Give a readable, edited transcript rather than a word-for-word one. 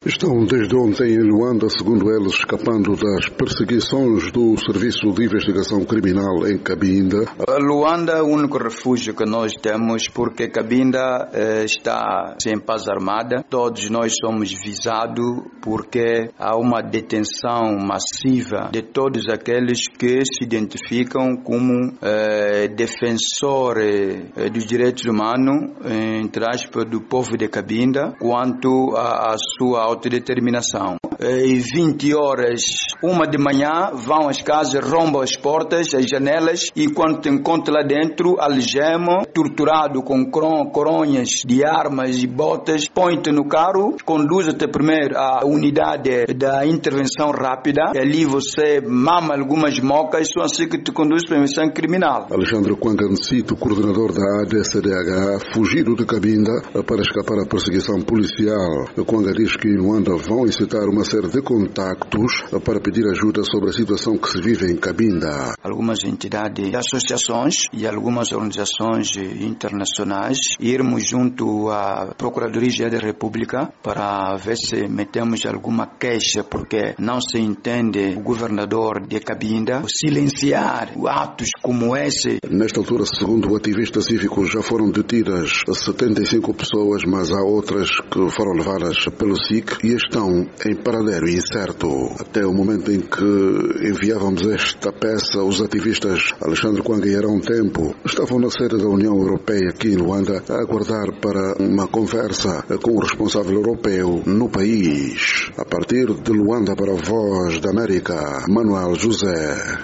Estão desde ontem em Luanda, segundo eles, escapando das perseguições do Serviço de Investigação Criminal em Cabinda. Luanda é o único refúgio que nós temos porque Cabinda está sem paz armada. Todos nós somos visados porque há uma detenção massiva de todos aqueles que se identificam como defensores dos direitos humanos, entre aspas, do povo de Cabinda, quanto à sua autodeterminação. E 20 horas, 1 de manhã, vão às casas, rombam as portas, as janelas, e quando te encontram lá dentro, algemam, torturado com coronhas de armas e botas, põe-te no carro, conduz-te primeiro à unidade da intervenção rápida, e ali você mama algumas mocas, só assim que te conduz para a missão criminal. Alexandre Kwangansito, coordenador da ADCDH, fugido de Cabinda para escapar à perseguição policial. Kwanga diz que em Luanda vão incitar uma série de contactos para pedir ajuda sobre a situação que se vive em Cabinda. Algumas entidades, associações e algumas organizações internacionais irmos junto à Procuradoria da República para ver se metemos alguma queixa, porque não se entende o governador de Cabinda silenciar atos como esse. Nesta altura, segundo o ativista cívico, já foram detidas 75 pessoas, mas há outras que foram levadas pelo SIC e estão em paradeiro incerto. Até o momento em que enviávamos esta peça, os ativistas Alexandre Kwanga e Arão Tempo estavam na sede da União Europeia aqui em Luanda a aguardar para uma conversa com o responsável europeu no país. A partir de Luanda para a Voz da América, Manuel José.